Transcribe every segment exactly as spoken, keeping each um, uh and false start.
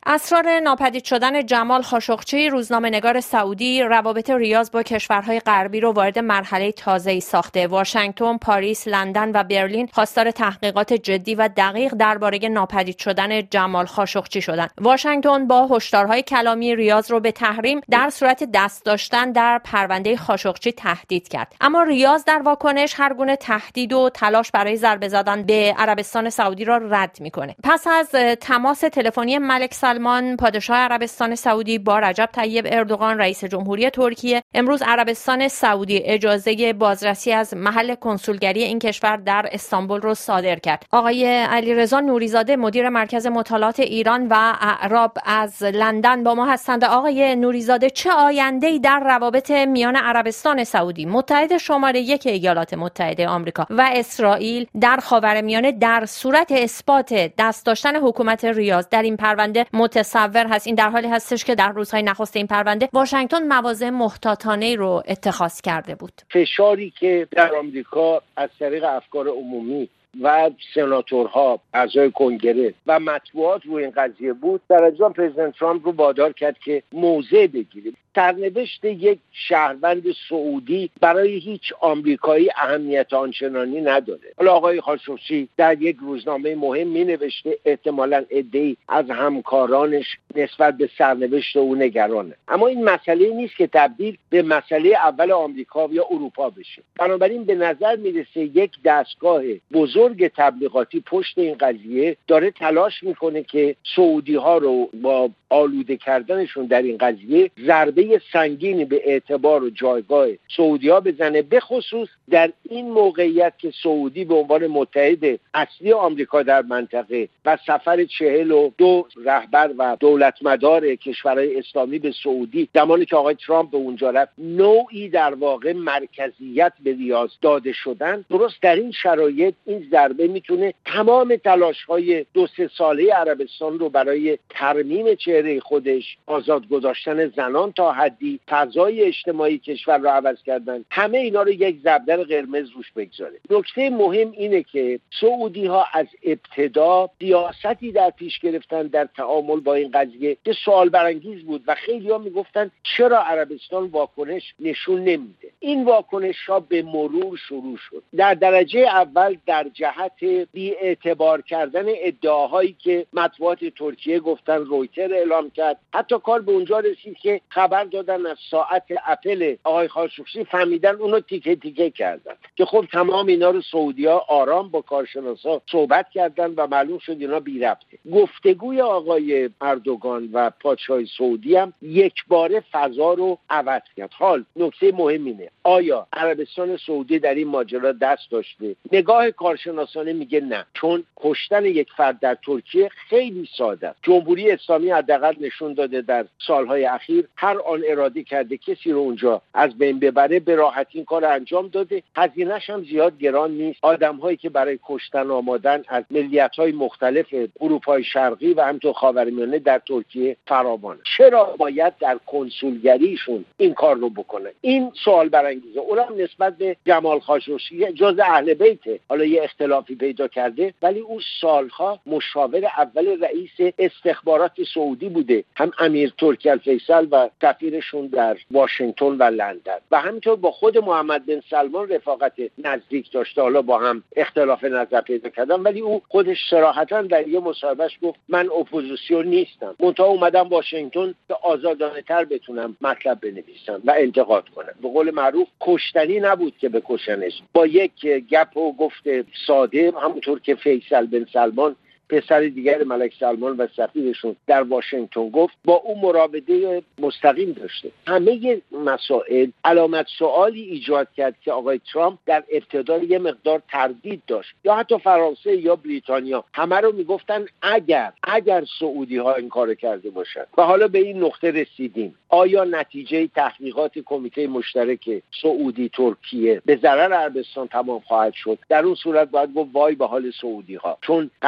اسرار ناپدید شدن جمال خاشقچی، روزنامه‌نگار سعودی، روابط ریاض با کشورهای غربی رو وارد مرحله تازه‌ای ساخته. واشنگتن، پاریس، لندن و برلین خواستار تحقیقات جدی و دقیق درباره ناپدید شدن جمال خاشقچی شدند. واشنگتن با هشدارهای کلامی ریاض رو به تحریم در صورت دست داشتن در پرونده خاشقچی تهدید کرد. اما ریاض در واکنش هر گونه تهدید و تلاش برای ضربه زدن به عربستان سعودی را رد می‌کنه. پس از تماس تلفنی ملک سلمان پادشاه عربستان سعودی با رجب طیب اردوغان رئیس جمهوری ترکیه، امروز عربستان سعودی اجازه بازرسی از محل کنسولگری این کشور در استانبول رو صادر کرد. آقای علیرضا نوریزاده مدیر مرکز مطالعات ایران و اعراب از لندن با ما هستند. آقای نوریزاده، چه آینده‌ای در روابط میان عربستان سعودی، متحد شماره یک ایالات متحده آمریکا و اسرائیل در خاورمیانه در صورت اثبات دست داشتن حکومت ریاض در این پرونده متصور هست؟ این در حالی هستش که در روزهای نخست این پرونده واشنگتن مواضع محتاطانه رو اتخاذ کرده بود. فشاری که در آمریکا از طریق افکار عمومی و سناتورها، اعضای کنگره و مطبوعات روی این قضیه بود، در اجرام پرزیدنت ترامپ رو وادار کرد که موضع بگیره. سرنوشت یک شهروند سعودی برای هیچ آمریکایی اهمیت آنچنانی نداره. حالا آقای خاشقچی در یک روزنامه مهم می نوشته احتمالاً عده‌ای از همکارانش نسبت به سرنوشت او نگرانه، اما این مسئله نیست که تبدیل به مسئله اول آمریکا یا اروپا بشه. بنابراین به نظر میرسه یک دستگاه بزرگ تبلیغاتی پشت این قضیه داره تلاش میکنه که سعودی ها رو با آلوده کردنشون در این قضیه ضربه سنگینی به اعتبار و جایگاه سعودی ها بزنه، به خصوص در این موقعیت که سعودی به عنوان متحد اصلی آمریکا در منطقه و سفر چهل و دو رهبر و دولتمدار کشورهای اسلامی به سعودی زمانی که آقای ترامپ به اونجا رفت نوعی در واقع مرکزیت به ریاض داده شدن. درست در این شرایط این ضربه میتونه تمام تلاش‌های دو سه ساله عربستان رو برای ترمیم چهره خودش، آزاد گذاشتن زنان تا حدی، فضای اجتماعی کشور رو عوض کردن، همه اینا رو یک زبدر قرمز روش بگذاره. نکته مهم اینه که سعودی ها از ابتدا سیاستی در پیش گرفتن در تعامل با این قضیه که سوال برانگیز بود و خیلی ها میگفتن چرا عربستان واکنش نشون نمیده. این واکنش ها به مرور شروع شد. در درجه اول در جهت بی‌اعتبار کردن ادعاهایی که مطبوعات ترکیه گفتن، رویتر اعلام کرد، حتی کار به اونجا رسید که خبر دادن از ساعت اپل آقای خاشقچی، فهمیدن اونو تیکه تیکه کردن که خب تمام اینا رو سعودی‌ها آرام با کارشناسا صحبت کردن و معلوم شد اینا بی ربطه. گفتگوی آقای اردوغان و پادشاه سعودی هم یک باره فضا رو عوض کرد. حال نکته مهم اینه، آیا عربستان سعودی در این ماجرا دست داشته؟ نگاه کارشناسانه میگه نه، چون کشتن یک فرد در ترکیه خیلی ساده است. جمهوری اسلامی حداقل نشون داده در سالهای اخیر هر آن اراده کرده کسی رو اونجا از بین ببره، به راحتی این کار انجام داده. هزینه‌اش هم زیاد گران نیست. آدم‌هایی که برای کشتن آمادن از ملیت‌های مختلف اروپای شرقی و همینطور خاورمیانه در ترکیه فراوانه. چرا باید در کنسولگریشون این کار رو بکنه؟ این سوال برانگیزه. اونم نسبت به جمال خاشقچی جزء اهل بیته، حالا یه اختلافی پیدا کرده، ولی او سالها مشاور اول رئیس استخبارات سعودی بوده، هم امیر ترکی الفیصل و سفیرشون در واشنگتن و لندن، و همینطور با خود محمد بن سلمان رفاقت نزدیک داشته. حالا با هم اختلاف نظر پیدا کردن، ولی او خودش صراحتاً در یه مصاحبهش گفت من اپوزیسیون نیستم، منتها اومدم واشنگتن که آزادانه تر بتونم مطلب بنویسم و انتقاد کنم. به قول معروف کشتنی نبود که بکشنش، با یک گپ و گفت ساده، همونطور که فیصل بن سلمان پسر دیگر ملک سلمان و سفیرشون در واشنگتن گفت، با او مراوده مستقیم داشته. همه مسائل علامت سوالی ایجاد کرد که آقای ترامپ در ابتدا یه مقدار تردید داشت، یا حتی فرانسه یا بریتانیا همه رو میگفتن اگر اگر سعودی ها این کار کرده باشن. و حالا به این نقطه رسیدیم، آیا نتیجه تحقیقات کمیته مشترک سعودی ترکیه به ضرر عربستان تمام خواهد شد؟ در اون صورت باید گفت وای به حال سعودی ها، چون قضیه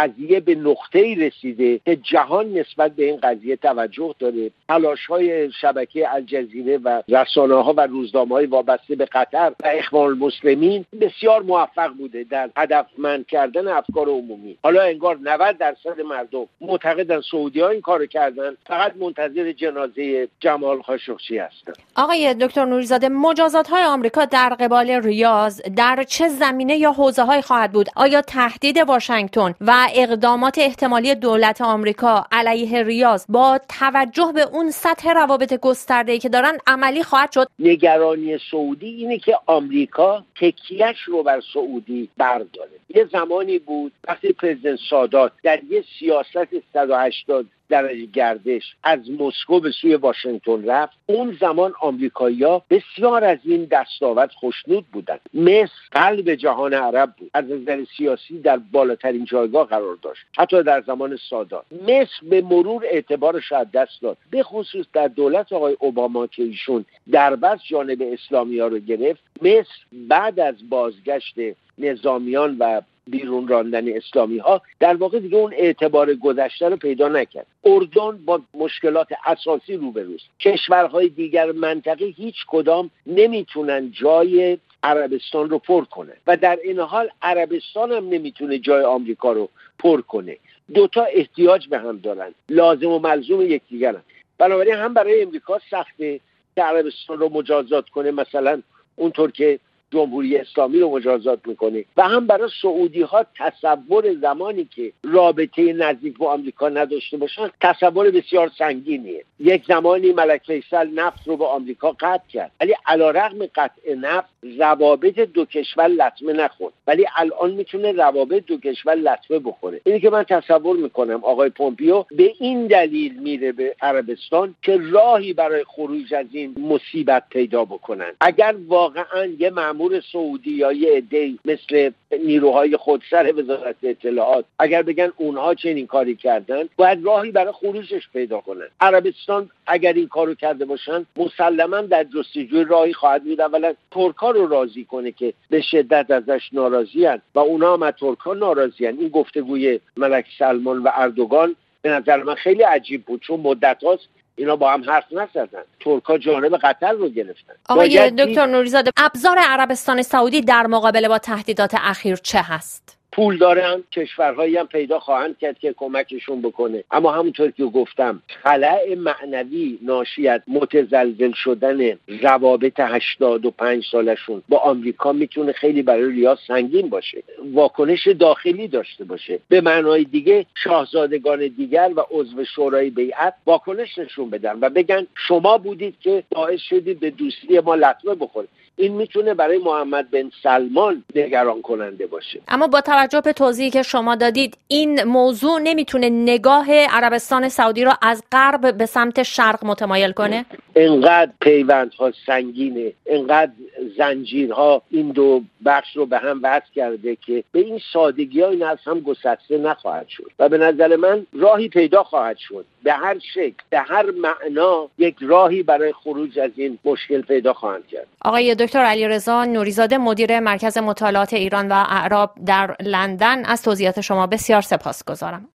به نقطه‌ای رسیده که جهان نسبت به این قضیه توجه داره. تلاش‌های شبکه الجزیره و رسانه‌ها و روزنامه‌های وابسته به قطر و اخوان المسلمین بسیار موفق بوده در هدفمند کردن افکار عمومی. حالا انگار نود درصد مردم معتقدن سعودی‌ها این کارو کردن، فقط منتظر جنازه جمال خاشقچی هستن. آقای دکتر نوری‌زاده، مجازات‌های آمریکا در قبال ریاض در چه زمینه یا حوزه‌های خواهد بود؟ آیا تهدید واشنگتن و اقدامات احتمالی دولت آمریکا علیه ریاض با توجه به اون سطح روابط گسترده‌ای که دارن عملی خواهد شد؟ نگرانی سعودی اینه که آمریکا تکیهش رو بر سعودی برداره. یه زمانی بود وقتی پرزیدنت سادات در یه سیاست صد و هشتاد درجه گردش از مسکو به سوی واشنگتن رفت، اون زمان آمریکایی‌ها بسیار از این دستاورد خوشنود بودند. مصر قلب جهان عرب بود، از نظر سیاسی در بالاترین جایگاه قرار داشت، حتی در زمان سادات. مصر به مرور اعتبارش از دست داد، به خصوص در دولت آقای اوباما که ایشون دربست جانب اسلامی‌ها رو گرفت. مصر بعد از بازگشت نظامیان و بیرون راندن اسلامی ها در واقع دیگه اون اعتبار گذشته رو پیدا نکرد. اردن با مشکلات اساسی روبروست. کشورهای دیگر منطقه هیچ کدام نمیتونن جای عربستان رو پر کنه و در این حال عربستان هم نمیتونه جای آمریکا رو پر کنه. دوتا احتیاج به هم دارن، لازم و ملزوم یکدیگرن. بنابراین هم برای امریکا سخته که عربستان رو مجازات کنه، مثلا اونطور که جمهوری اسلامی رو مجازات میکنه، و هم برای سعودی ها تصور زمانی که رابطه نزدیک با آمریکا نداشته باشن تصور بسیار سنگینیه. یک زمانی ملک فیصل نفت رو با آمریکا قطع کرد، ولی علیرغم قطع نفت روابط دو کشور لطمه نخورد، ولی الان میتونه روابط دو کشور لطمه بخوره. اینی که من تصور میکنم آقای پومپیو به این دلیل میره به عربستان که راهی برای خروج از این مصیبت پیدا بکنن. اگر واقعا یه مأمور سعودی یا یه عده‌ای مثل نیروهای خودسر وزارت اطلاعات اگر بگن اونها چنین کاری کردن، باید راهی برای خروجش پیدا کنن. عربستان اگر این کارو کرده باشن مسلماً در جستجوی راهی خواهد بود اولا ترک‌ها رو راضی کنه که به شدت ازش ناراضی‌اند و اونها هم از ترک‌ها ناراضی‌اند. این گفتگوی ملک سلمان و اردوغان به نظر من خیلی عجیب بود، چون مدت‌هاست اینا با هم حرف نزدن. ترک‌ها جانب قطر رو گرفتن. آقای دکتر نوری‌زاده، ابزار عربستان سعودی در مقابله با تهدیدات اخیر چه هست؟ پول دارن، کشورهایی هم پیدا خواهند کرد که کمکشون بکنه، اما همونطور که گفتم خلأ معنوی ناشی از متزلزل شدن روابط هشتاد و پنج سالشون با آمریکا میتونه خیلی برای ریاض سنگین باشه، واکنش داخلی داشته باشه. به معنای دیگه شاهزادگان دیگر و عضو شورای بیعت واکنش نشون بدن و بگن شما بودید که باعث شدید به دوستی ما لطمه بخوره. این میتونه برای محمد بن سلمان نگران کننده باشه. اما با توجه به توضیحی که شما دادید این موضوع نمیتونه نگاه عربستان سعودی را از غرب به سمت شرق متمایل کنه؟ انقدر پیوندها سنگینه، انقدر زنجیرها این دو بخش رو به هم وصل کرده که به این سادگی ها این از هم گسسته نخواهد شد و به نظر من راهی پیدا خواهد شد. به هر شکل، به هر معنا یک راهی برای خروج از این مشکل پیدا خواهند کرد. آقای دکتر علیرضا نوری‌زاده، مدیر مرکز مطالعات ایران و اعراب در لندن، از توضیحات شما بسیار سپاسگزارم.